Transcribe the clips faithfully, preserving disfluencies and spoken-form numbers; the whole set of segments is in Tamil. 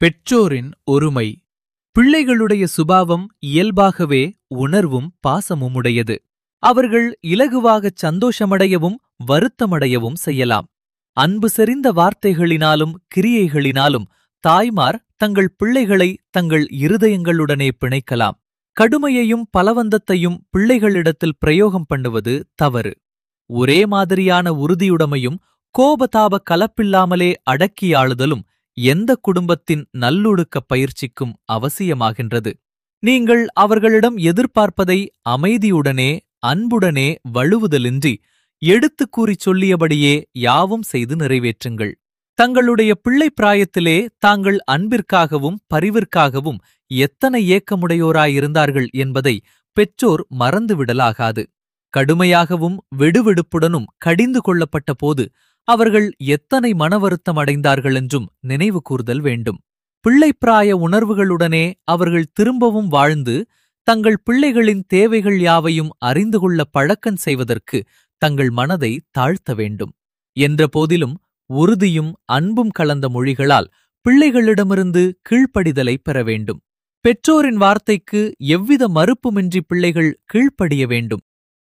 பெற்றோரின் ஒருமை. பிள்ளைகளுடைய சுபாவம் இயல்பாகவே உணர்வும் பாசமுமுடையது. அவர்கள் இலகுவாகச் சந்தோஷமடையவும் வருத்தமடையவும் செய்யலாம். அன்பு செறிந்த வார்த்தைகளினாலும் கிரியைகளினாலும் தாய்மார் தங்கள் பிள்ளைகளை தங்கள் இருதயங்களுடனே பிணைக்கலாம். கடுமையையும் பலவந்தத்தையும் பிள்ளைகளிடத்தில் பிரயோகம் பண்ணுவது தவறு. ஒரே மாதிரியான உறுதியுடைமையும் கோபதாப கலப்பில்லாமலே அடக்கியாளுதலும் எந்த குடும்பத்தின் நல்லொழுக்கப் பயிற்சிக்கும் அவசியமாகின்றது. நீங்கள் அவர்களிடம் எதிர்பார்ப்பதை அமைதியுடனே அன்புடனே வழுவுதலின்றி எடுத்துக் கூறிச் சொல்லியபடியே யாவும் செய்து நிறைவேற்றுங்கள். தங்களுடைய பிள்ளை பிராயத்திலே தாங்கள் அன்பிற்காகவும் பரிவிற்காகவும் எத்தனை ஏக்கமுடையோராயிருந்தார்கள் என்பதை பெற்றோர் மறந்துவிடலாகாது. கடுமையாகவும் வெடுவெடுப்புடனும் கடிந்து கொள்ளப்பட்ட போது அவர்கள் எத்தனை மனவருத்தம் அடைந்தார்கள் என்றும் நினைவு கூர்தல் வேண்டும். பிள்ளைப்பிராய உணர்வுகளுடனே அவர்கள் திரும்பவும் வாழ்ந்து தங்கள் பிள்ளைகளின் தேவைகள் யாவையும் அறிந்து கொள்ள பழக்கன் செய்வதற்கு தங்கள் மனதை தாழ்த்த வேண்டும். என்ற போதிலும் உறுதியும் அன்பும் கலந்த மொழிகளால் பிள்ளைகளிடமிருந்து கீழ்ப்படிதலை பெற வேண்டும். பெற்றோரின் வார்த்தைக்கு எவ்வித மறுப்புமின்றி பிள்ளைகள் கீழ்ப்படிய வேண்டும்.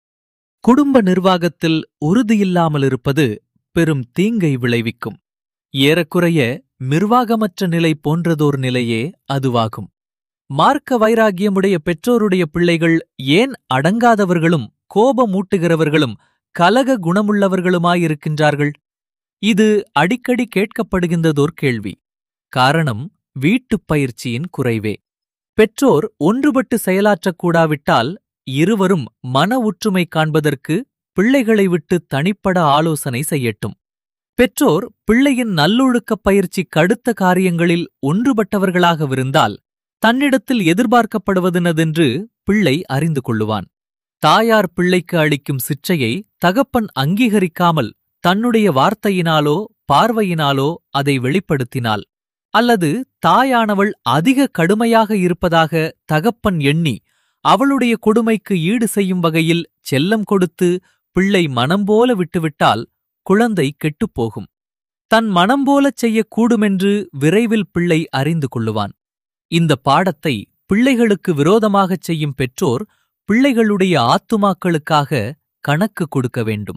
குடும்ப நிர்வாகத்தில் உறுதியில்லாமலிருப்பது பெரும் தீங்கை விளைவிக்கும். ஏறக்குறைய நிர்வாகமற்ற நிலை போன்றதோர் நிலையே அதுவாகும். மார்க்க வைராகியமுடைய பெற்றோருடைய பிள்ளைகள் ஏன் அடங்காதவர்களும் கோபமூட்டுகிறவர்களும் கலக குணமுள்ளவர்களுமாயிருக்கின்றார்கள்? இது அடிக்கடி கேட்கப்படுகின்றதோர் கேள்வி. காரணம் வீட்டுப் பயிற்சியின் குறைவே. பெற்றோர் ஒன்றுபட்டு செயலாற்றக்கூடாவிட்டால் இருவரும் மன ஒற்றுமை காண்பதற்கு பிள்ளைகளை விட்டு தனிப்பட ஆலோசனை செய்யட்டும். பெற்றோர் பிள்ளையின் நல்லொழுக்கப் பயிற்சி கடுத்த காரியங்களில் ஒன்றுபட்டவர்களாகவிருந்தால் தன்னிடத்தில் எதிர்பார்க்கப்படுவதெனதென்று பிள்ளை அறிந்து கொள்ளுவான். தாயார் பிள்ளைக்கு அளிக்கும் சிற்றையை தகப்பன் அங்கீகரிக்காமல் தன்னுடைய வார்த்தையினாலோ பார்வையினாலோ அதை வெளிப்படுத்தினாள், அல்லது தாயானவள் அதிக கடுமையாக இருப்பதாக தகப்பன் எண்ணி அவளுடைய கொடுமைக்கு ஈடு செய்யும் வகையில் செல்லம் கொடுத்து பிள்ளை மனம்போல விட்டுவிட்டால் குழந்தை கெட்டுப்போகும். தன் மனம்போலச் செய்யக்கூடுமென்று விரைவில் பிள்ளை அறிந்து கொள்ளுவான். இந்த பாடத்தை பிள்ளைகளுக்கு விரோதமாகச் செய்யும் பெற்றோர் பிள்ளைகளுடைய ஆத்துமாக்களுக்காக கணக்கு கொடுக்க வேண்டும்.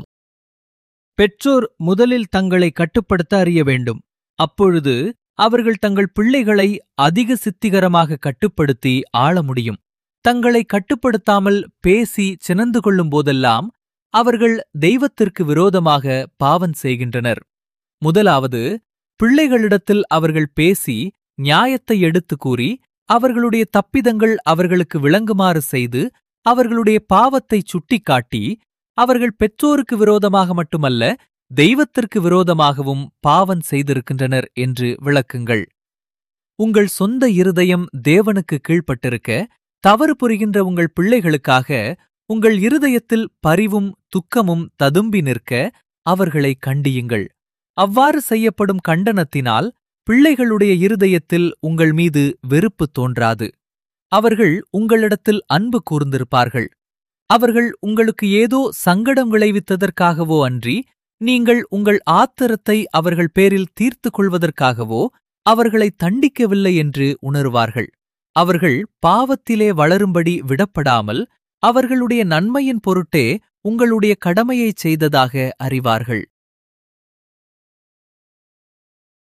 பெற்றோர் முதலில் தங்களை கட்டுப்படுத்த அறிய வேண்டும். அப்பொழுது அவர்கள் தங்கள் பிள்ளைகளை அதிக சித்திகரமாக கட்டுப்படுத்தி ஆள முடியும். தங்களை கட்டுப்படுத்தாமல் பேசி சினந்து கொள்ளும் போதெல்லாம் அவர்கள் தெய்வத்திற்கு விரோதமாக பாவம் செய்கின்றனர். முதலாவது, பிள்ளைகளிடத்தில் அவர்கள் பேசி நியாயத்தை எடுத்து கூறி அவர்களுடைய தப்பிதங்கள் அவர்களுக்கு விளங்குமாறு செய்து அவர்களுடைய பாவத்தை சுட்டிக்காட்டி அவர்கள் பெற்றோருக்கு விரோதமாக மட்டுமல்ல தெய்வத்திற்கு விரோதமாகவும் பாவம் செய்திருக்கின்றனர் என்று விளக்குங்கள். உங்கள் சொந்த இருதயம் தேவனுக்கு கீழ்ப்பட்டிருக்க தவறு புரிகின்ற உங்கள் பிள்ளைகளுக்காக உங்கள் இருதயத்தில் பரிவும் துக்கமும் ததும்பி நிற்க அவர்களை கண்டியுங்கள். அவ்வாறு செய்யப்படும் கண்டனத்தினால் பிள்ளைகளுடைய இருதயத்தில் உங்கள் மீது வெறுப்பு தோன்றாது. அவர்கள் உங்களிடத்தில் அன்பு கூர்ந்திருப்பார்கள். அவர்கள் உங்களுக்கு ஏதோ சங்கடம் விளைவித்ததற்காகவோ அன்றி நீங்கள் உங்கள் ஆத்திரத்தை அவர்கள் பேரில் தீர்த்து கொள்வதற்காகவோ அவர்களை தண்டிக்கவில்லை என்று உணருவார்கள். அவர்கள் பாவத்திலே வளரும்படி விடப்படாமல் அவர்களுடைய நன்மையின் பொருட்டே உங்களுடைய கடமையைச் செய்ததாக அறிவார்கள்.